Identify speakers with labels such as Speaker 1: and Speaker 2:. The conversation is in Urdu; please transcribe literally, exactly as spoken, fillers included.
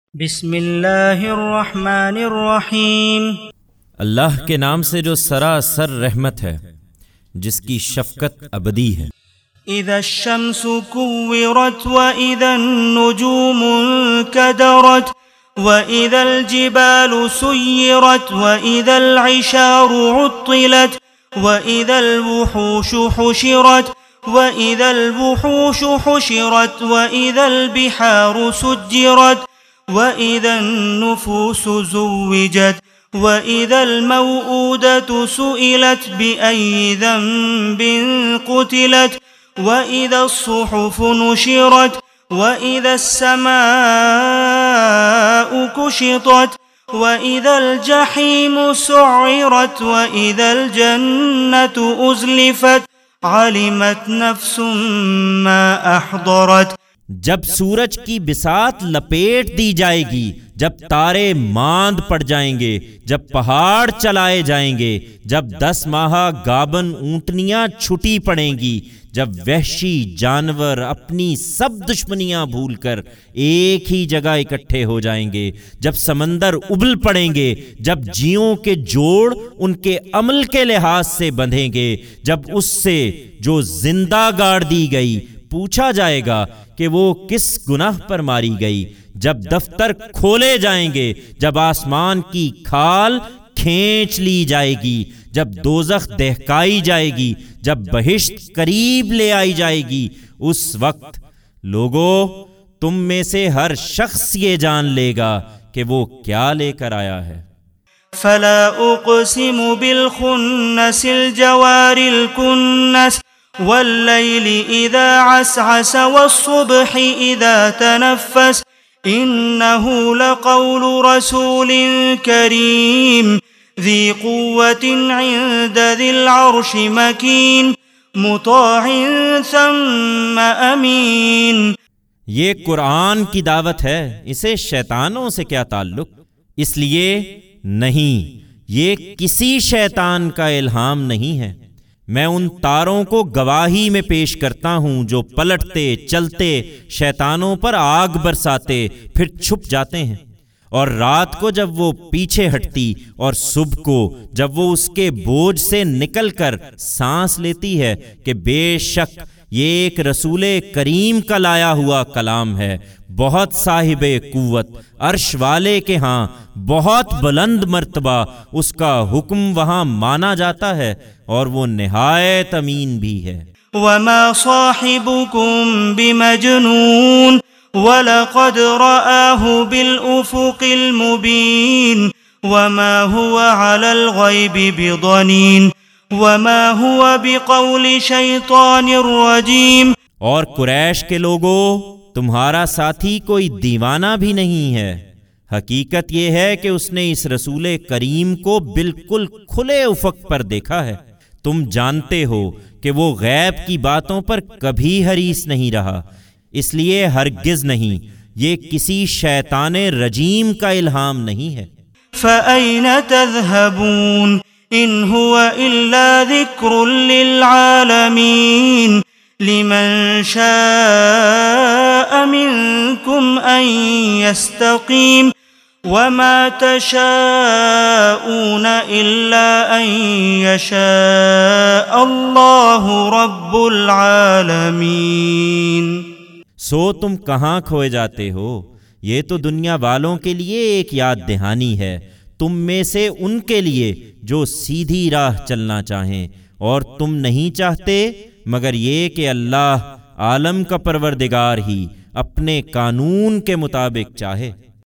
Speaker 1: بسم اللہ الرحمن الرحیم۔
Speaker 2: اللہ کے نام سے جو سراسر رحمت ہے، جس کی شفقت ابدی ہے۔
Speaker 1: اذا الشمس كورت واذا النجوم انكدرت واذا الجبال سيرت واذا العشار عطلت واذا الوحوش حشرت واذا الوحوش حشرت واذا البحار سجرت وَإِذَا النُّفُوسُ زُوِّجَتْ وَإِذَا الْمَوْءُودَةُ سُئِلَتْ بِأَيِّ ذَنبٍ قُتِلَتْ وَإِذَا الصُّحُفُ نُشِرَتْ وَإِذَا السَّمَاءُ كُشِطَتْ وَإِذَا الْجَحِيمُ سُعِّرَتْ وَإِذَا الْجَنَّةُ أُزْلِفَتْ عَلِمَتْ نَفْسٌ مَّا أَحْضَرَتْ۔
Speaker 2: جب سورج کی بساط لپیٹ دی جائے گی، جب تارے ماند پڑ جائیں گے، جب پہاڑ چلائے جائیں گے، جب دس ماہہ گابن اونٹنیاں چھٹی پڑیں گی، جب وحشی جانور اپنی سب دشمنیاں بھول کر ایک ہی جگہ اکٹھے ہو جائیں گے، جب سمندر ابل پڑیں گے، جب جیوں کے جوڑ ان کے عمل کے لحاظ سے بندھیں گے، جب اس سے جو زندہ گاڑ دی گئی پوچھا جائے گا کہ وہ کس گناہ پر ماری گئی، جب دفتر کھولے جائیں گے، جب آسمان کی کھال کھینچ لی جائے گی، جب دوزخ دہکائی جائے گی، جب بہشت قریب لے آئی جائے گی، اس وقت لوگو تم میں سے ہر شخص یہ جان لے گا کہ وہ کیا لے کر آیا ہے۔
Speaker 1: فلا اقسم بالخنس الجوار الكنس واللیل اذا عسعس والصبح اذا تنفس انه لقول رسول کریم ذی قوة عند ذی العرش مکین مطاع ثم امین۔
Speaker 2: یہ قرآن کی دعوت ہے، اسے شیطانوں سے کیا تعلق؟ اس لیے نہیں، یہ کسی شیطان کا الہام نہیں ہے۔ میں ان تاروں کو گواہی میں پیش کرتا ہوں جو پلٹتے چلتے شیطانوں پر آگ برساتے پھر چھپ جاتے ہیں، اور رات کو جب وہ پیچھے ہٹتی اور صبح کو جب وہ اس کے بوجھ سے نکل کر سانس لیتی ہے کہ بے شک یہ ایک رسول کریم کا لایا ہوا کلام ہے، بہت صاحب قوت، عرش والے کے ہاں بہت بلند مرتبہ، اس کا حکم وہاں مانا جاتا ہے اور وہ نہایت امین بھی ہے۔
Speaker 1: وما صاحبكم بمجنون ولقد رآه بالأفق المبين وما هو على الغيب بضنين وما هو بقول شیطان الرجیم۔
Speaker 2: اور قریش کے لوگوں، تمہارا ساتھی کوئی دیوانہ بھی نہیں ہے، حقیقت یہ ہے کہ اس نے اس رسول کریم کو بالکل کھلے افق پر دیکھا ہے۔ تم جانتے ہو کہ وہ غیب کی باتوں پر کبھی حریص نہیں رہا، اس لیے ہرگز نہیں، یہ کسی شیطان رجیم کا الہام نہیں ہے۔
Speaker 1: فَأَيْنَ تَذْهَبُونَ إِنْ هُوَ إِلَّا ذِكْرٌ لِّلْعَالَمِينَ لِمَنْ شَاءَ مِنْكُمْ أَنْ يَسْتَقِيمَ وَمَا تَشَاءُونَ إِلَّا أَنْ يَشَاءَ اللَّهُ رَبُّ الْعَالَمِينَ۔
Speaker 2: سو تم کہاں کھوئے جاتے ہو؟ یہ تو دنیا والوں کے لیے ایک یاد دہانی ہے، تم میں سے ان کے لیے جو سیدھی راہ چلنا چاہیں، اور تم نہیں چاہتے مگر یہ کہ اللہ عالم کا پروردگار ہی اپنے قانون کے مطابق چاہے۔